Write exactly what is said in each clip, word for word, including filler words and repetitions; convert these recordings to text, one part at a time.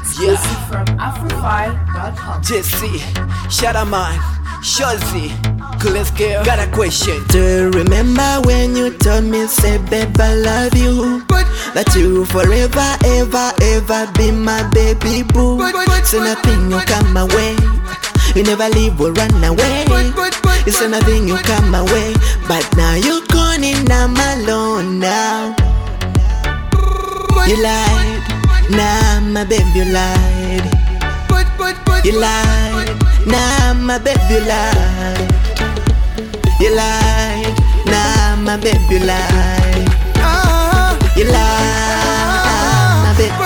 Exclusive yeah. from Afrofy dot com. Jesse, Shadaman, Shazzy, Coolest Girl. Got a question. Do you remember when you told me, say, babe, I love you? But, that you forever, ever, ever be my baby boo. But, but, so nothing you come my way. You never leave or run away. But, but, but, it's nothing you come my way. But now you're gone and I'm alone now. You lied, nah, my baby, you lied. You lied, nah, my baby, you lied. You lied, nah, my baby, you lied. You lied, my baby.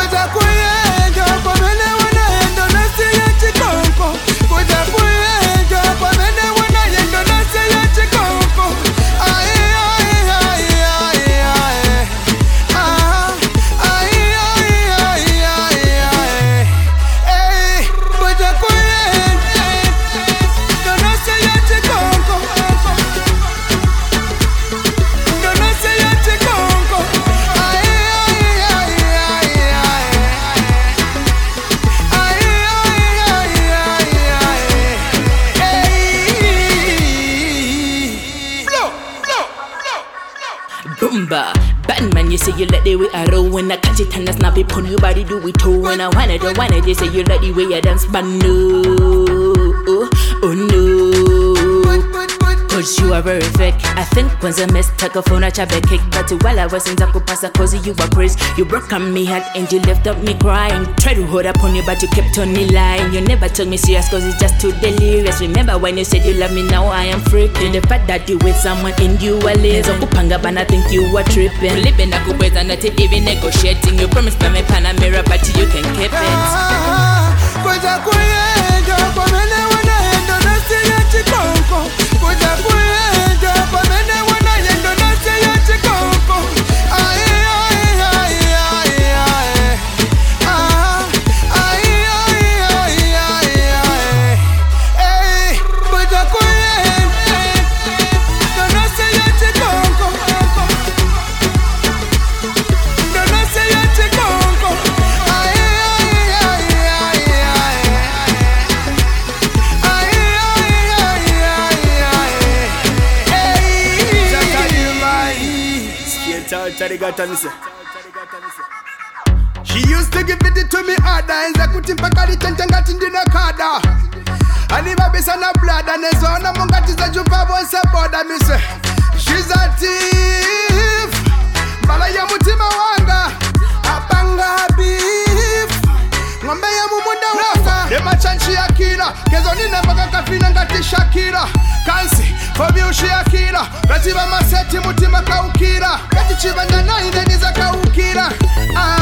Boomba, Batman, you say you like the way I roll. When I catch it and I snap it on your body, do it too. When I wanna, don't wanna, they say you like the way I dance. But no, oh, oh no, cause you are perfect. I think once I missed, take a phone, I chop a kick. But while I was in Zaku Pasa, cause you were praised. You broke on me heart and you left up me crying. Try to hold up on you, but you kept on me lying. You never took me serious, cause it's just too delirious. Remember when you said you love me, now I am freaking. The fact that you with someone in you are lazy. Okupanga, but I think you were tripping. Living a good way and not even negotiating. You promised me Panamera, but you can keep it. She used to give it to me hard and I couldn't pack it and got in the kada. I never be son of blood and it's on among that is a jupa once a border miss. She's a thief. Balaya mutima wanga. Apanga beef. Ngombe ya mumunda wanga. Dema chanchi akira. Kezoni na maka kafina ngati Shakira. Kansi, for you she akira. Ratiba maseti mutima kaukira. Kati chibanda na ine niza kaukira. Ah.